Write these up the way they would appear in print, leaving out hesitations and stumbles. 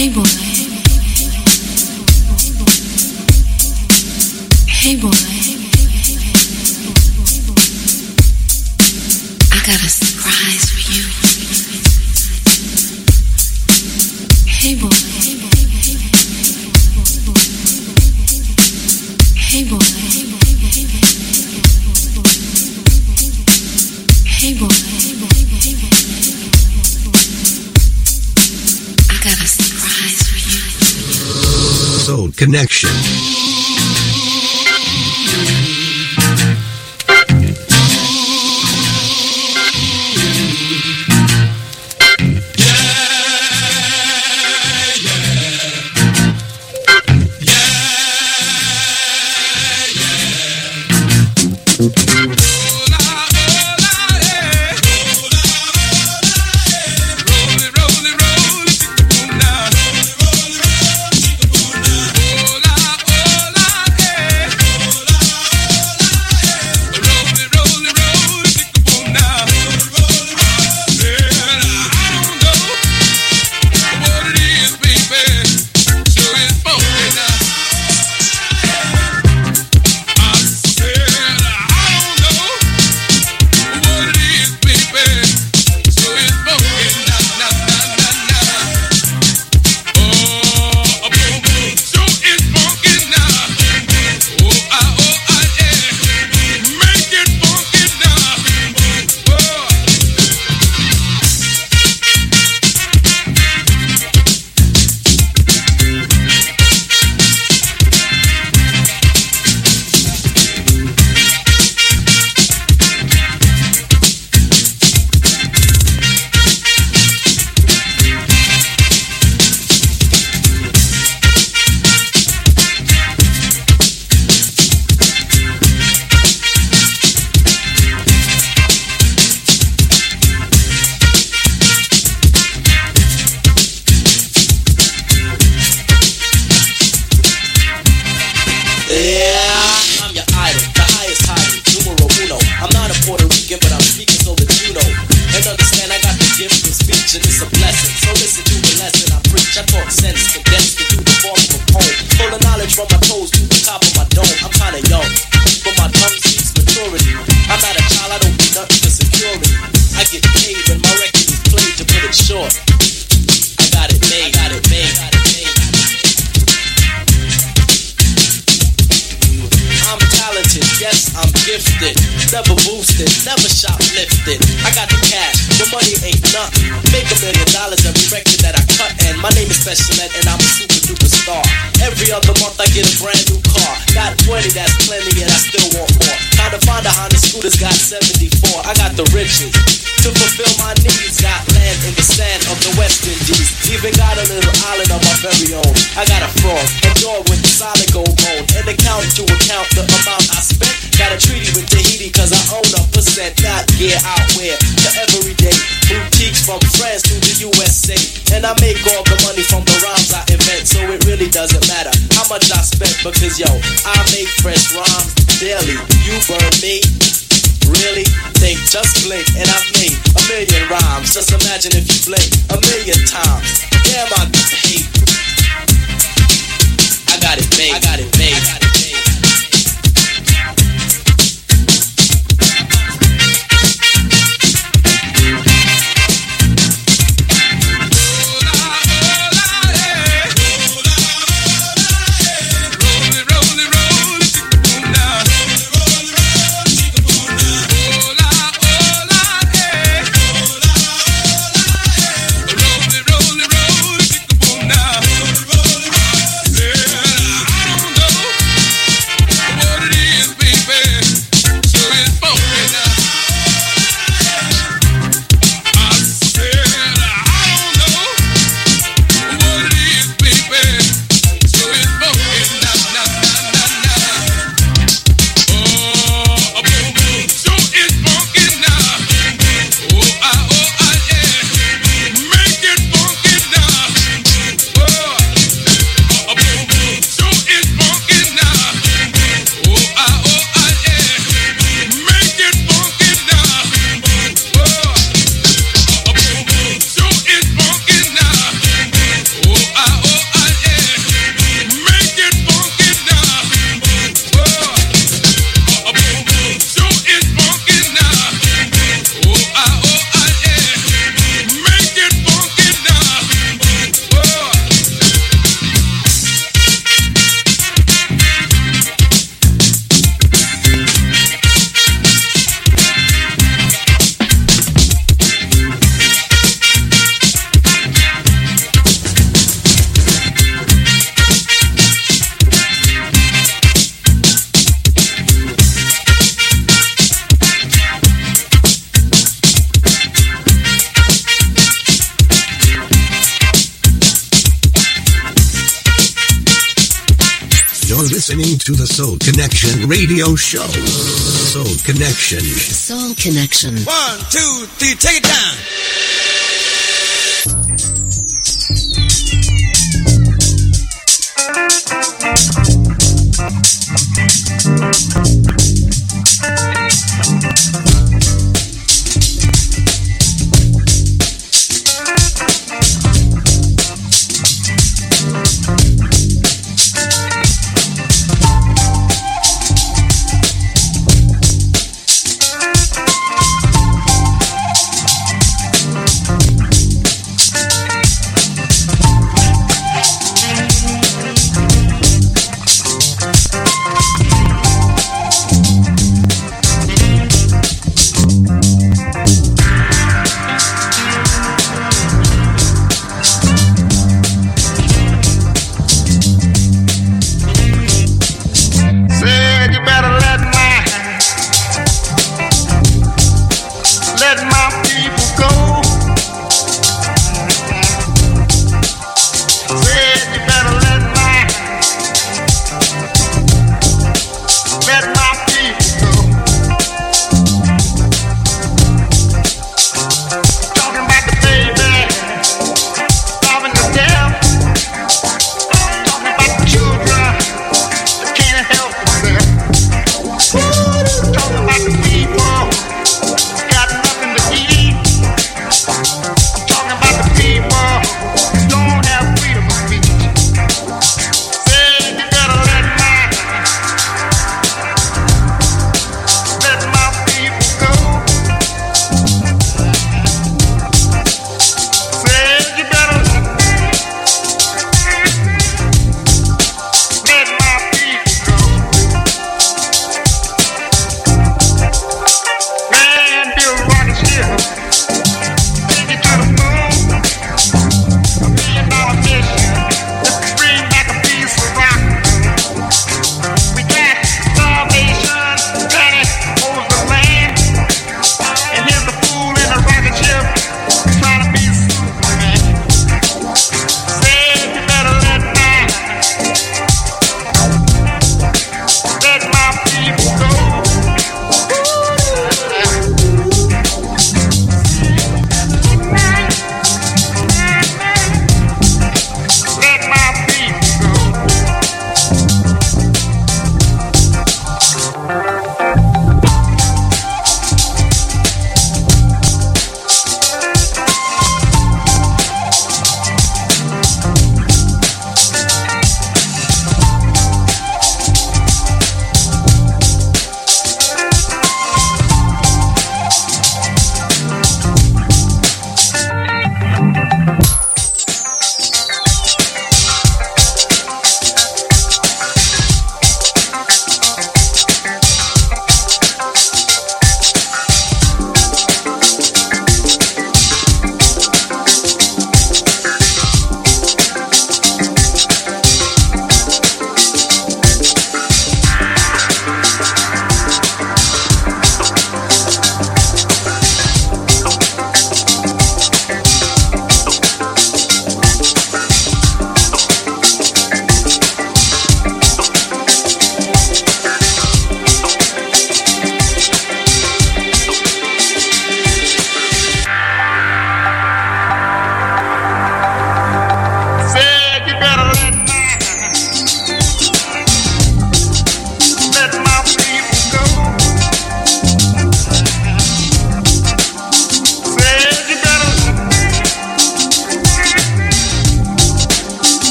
Hey boy. Hey boy. I got a surprise for you. Hey boy. Hey boy. Hey boy. I got a surprise for you. Soul Connection. Because yo, I make fresh rhymes daily. You burn me? Really? Think, just blink, and I've made 1,000,000 rhymes. Just imagine if you blink 1,000,000 times. Damn, I hate. I got it made. I got it made. I got it made. Rolling, rolling. You're listening to the Soul Connection radio show. Soul Connection. Soul Connection. 1, 2, 3, take it down.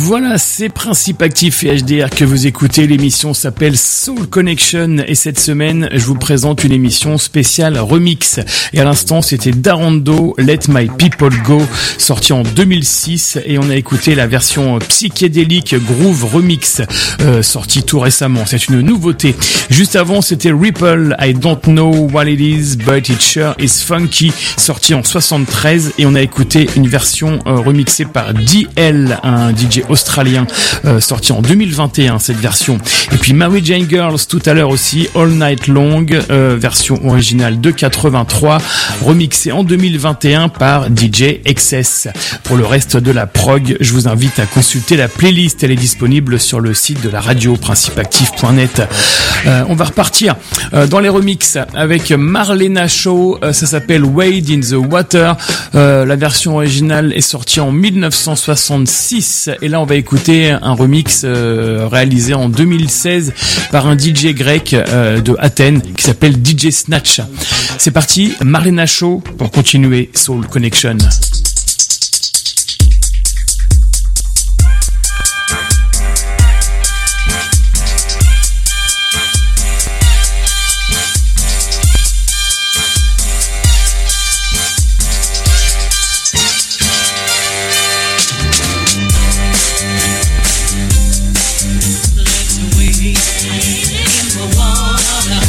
Voilà, c'est Principe Actif et HDR que vous écoutez. L'émission s'appelle Soul Connection et cette semaine, je vous présente une émission spéciale remix. Et à l'instant, c'était Darondo, Let My People Go, sorti en 2006 et on a écouté la version psychédélique Groove Remix, sortie tout récemment. C'est une nouveauté. Juste avant, c'était Ripple, I Don't Know What It Is, But It Sure Is Funky, sorti en 73 et on a écouté une version remixée par DL, un DJ australien, sorti en 2021 cette version. Et puis Mary Jane Girls tout à l'heure aussi, All Night Long, version originale de 83, remixée en 2021 par DJ XS. Pour le reste de la prog, je vous invite à consulter la playlist, elle est disponible sur le site de la radio principeactif.net. On va repartir dans les remixes avec Marlena Shaw, ça s'appelle Wade in the Water, la version originale est sortie en 1966 et là on va écouter un remix réalisé en 2016 par un DJ grec de Athènes qui s'appelle DJ Snatch. C'est parti, Marlena Shaw pour continuer Soul Connection.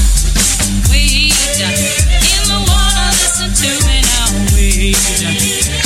Wade in the water, listen to me now, wade.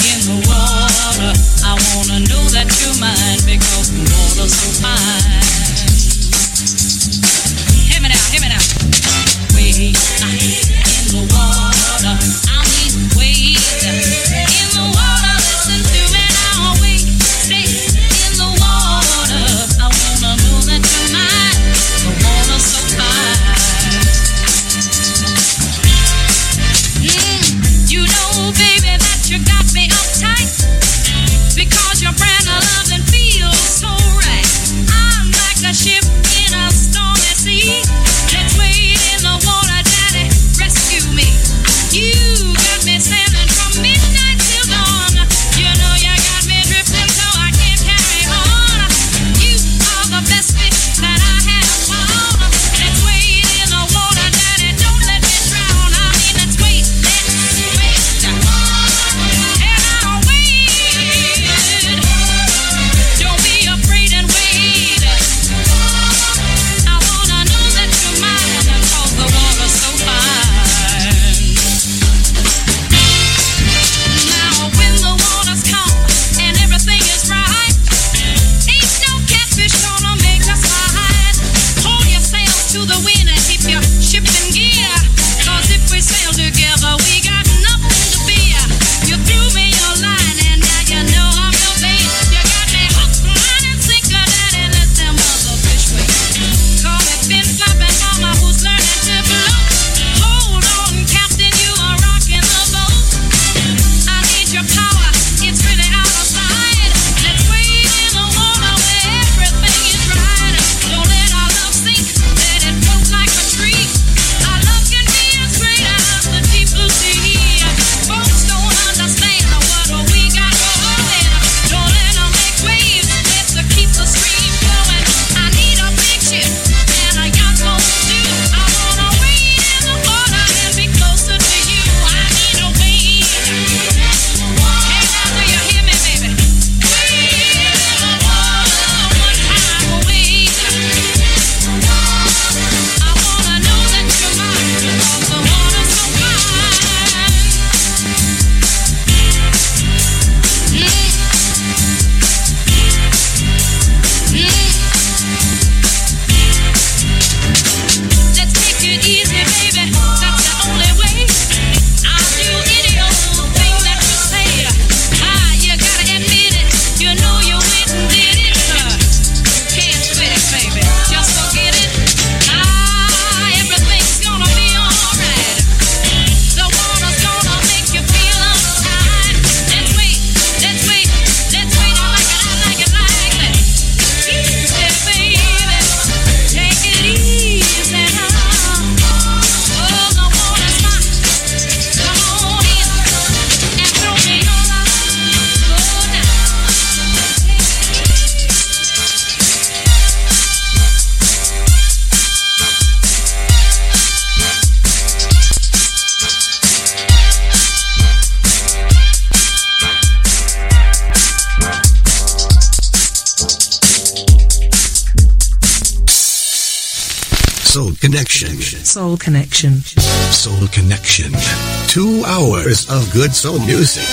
Soul Connection. Soul Connection. Soul Connection. 2 hours of good soul music.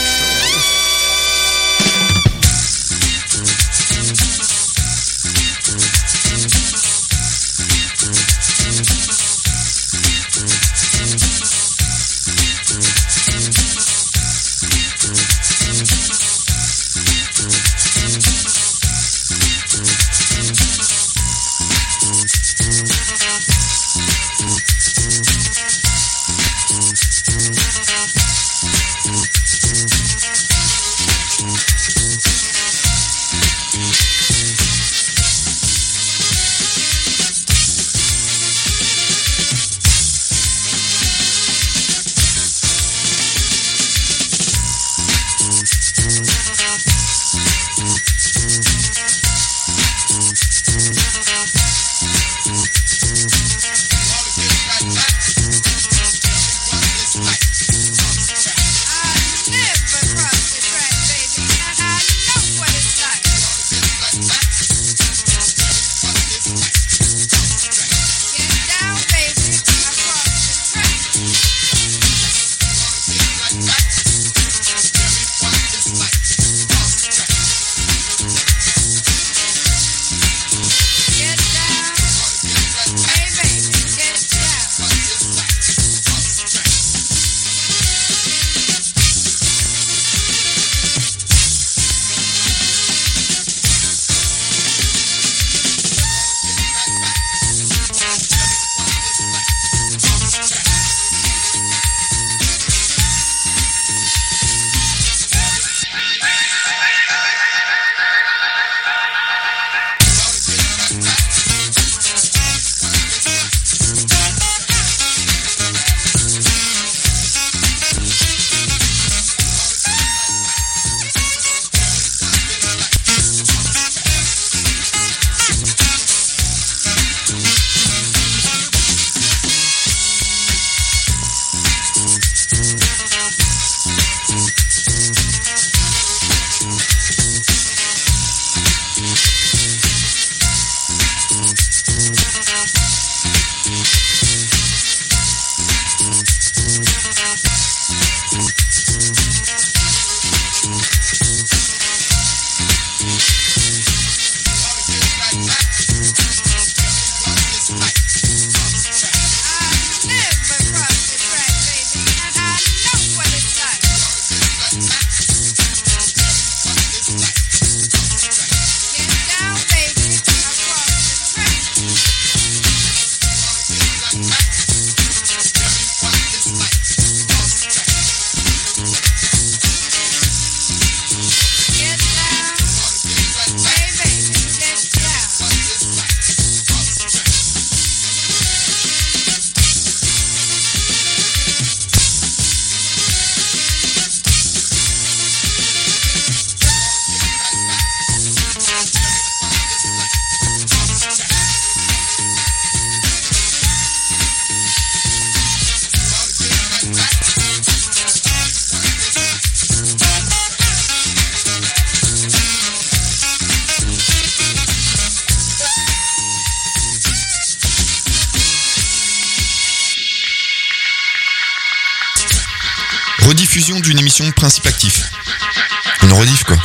Rediffusion d'une émission Principe Actif. Une rediff quoi.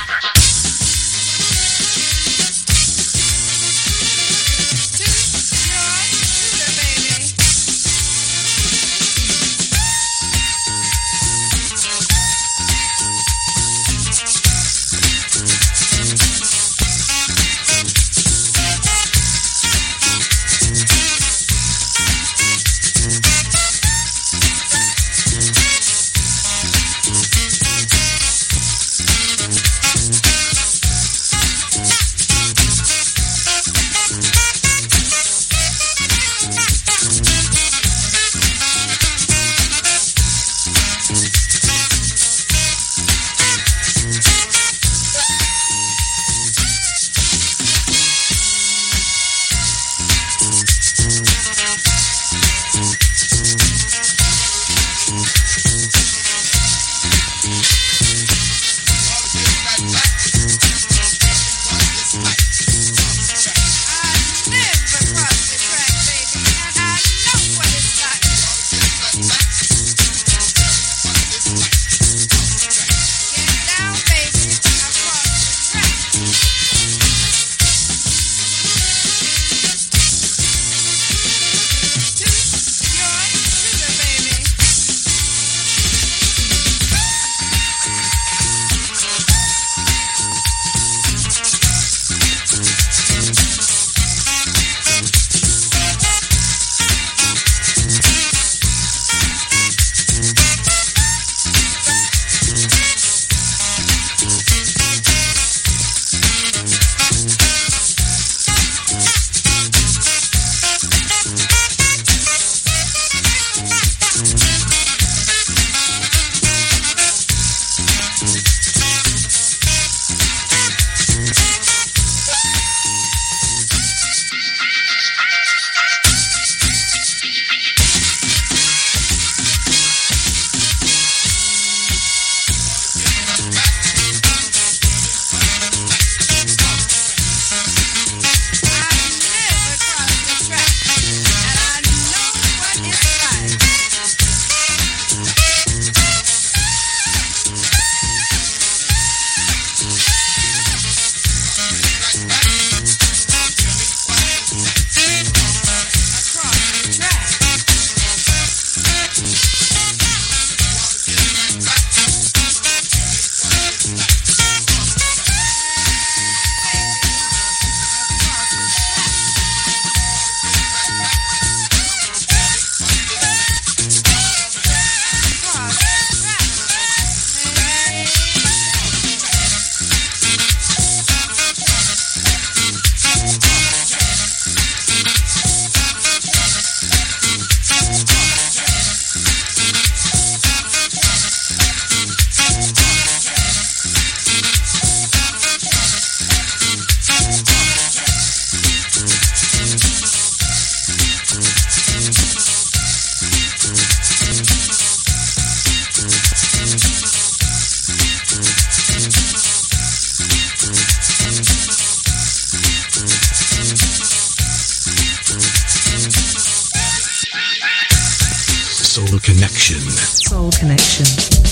Connection. Soul Connection.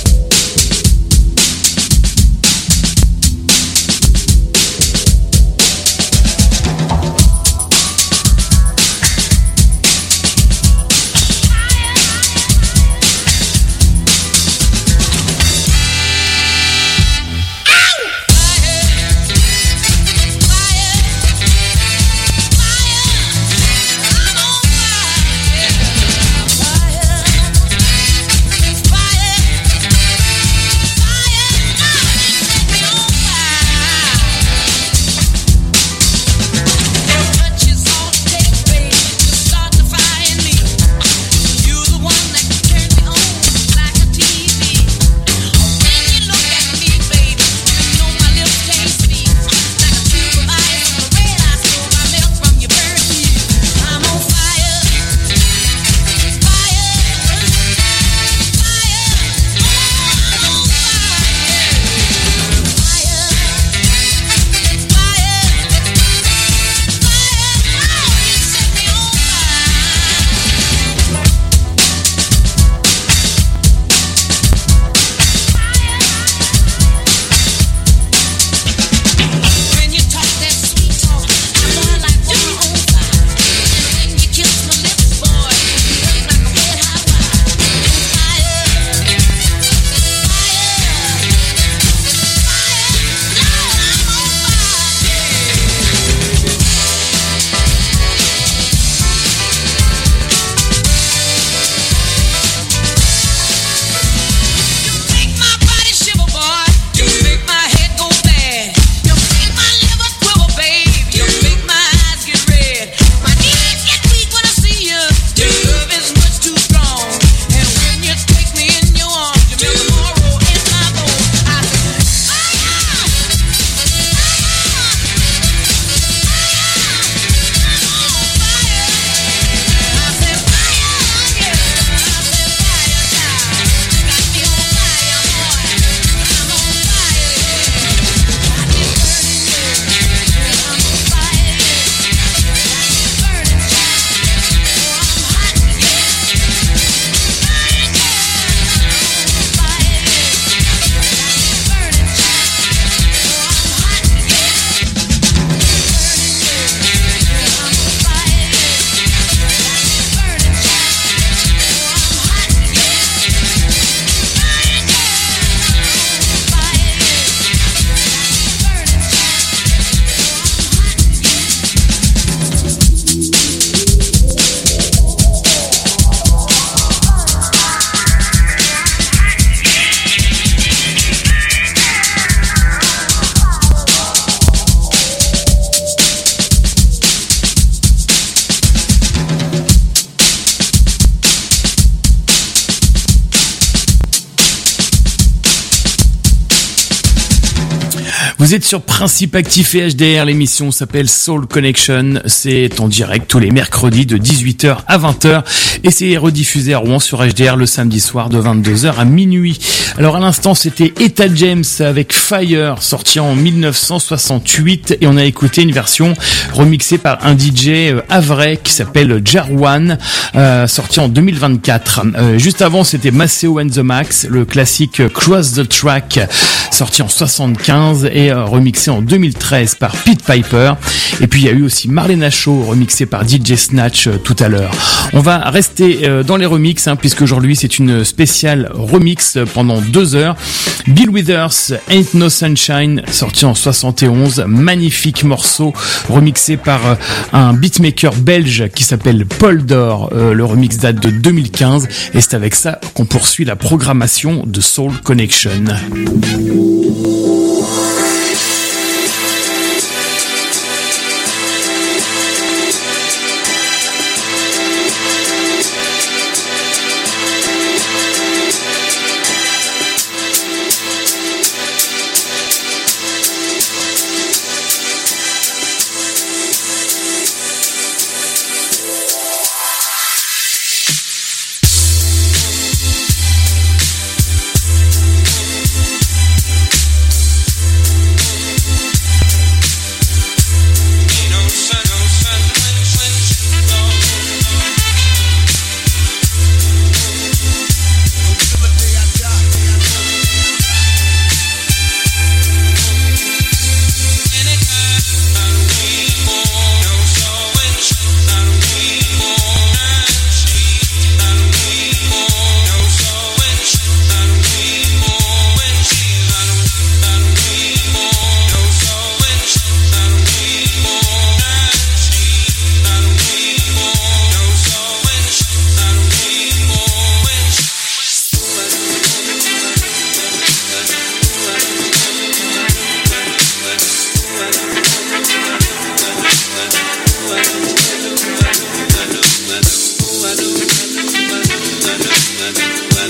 Vous êtes sur Principe Actif et HDR, l'émission s'appelle Soul Connection, c'est en direct tous les mercredis de 18h à 20h et c'est rediffusé à Rouen sur HDR le samedi soir de 22h à minuit. Alors à l'instant c'était Etta James avec Fire, sorti en 1968 et on a écouté une version remixée par un DJ havrais qui s'appelle Jarwan, sorti en 2024. Juste avant c'était Maceo and the Max, le classique Cross the Track, sorti en 75 et remixé en 2013 par Pete Piper. Et puis il y a eu aussi Marlena Shaw remixé par DJ Snatch tout à l'heure. On va rester dans les remixes puisque aujourd'hui c'est une spéciale remix pendant 2 heures. Bill Withers, Ain't No Sunshine, sorti en 71, magnifique morceau remixé par un beatmaker belge qui s'appelle Paul Dor. Le remix date de 2015 et c'est avec ça qu'on poursuit la programmation de Soul Connection.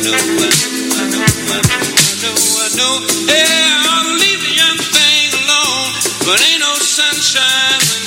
know. Yeah, I'll leave the young thing alone, but ain't no sunshine when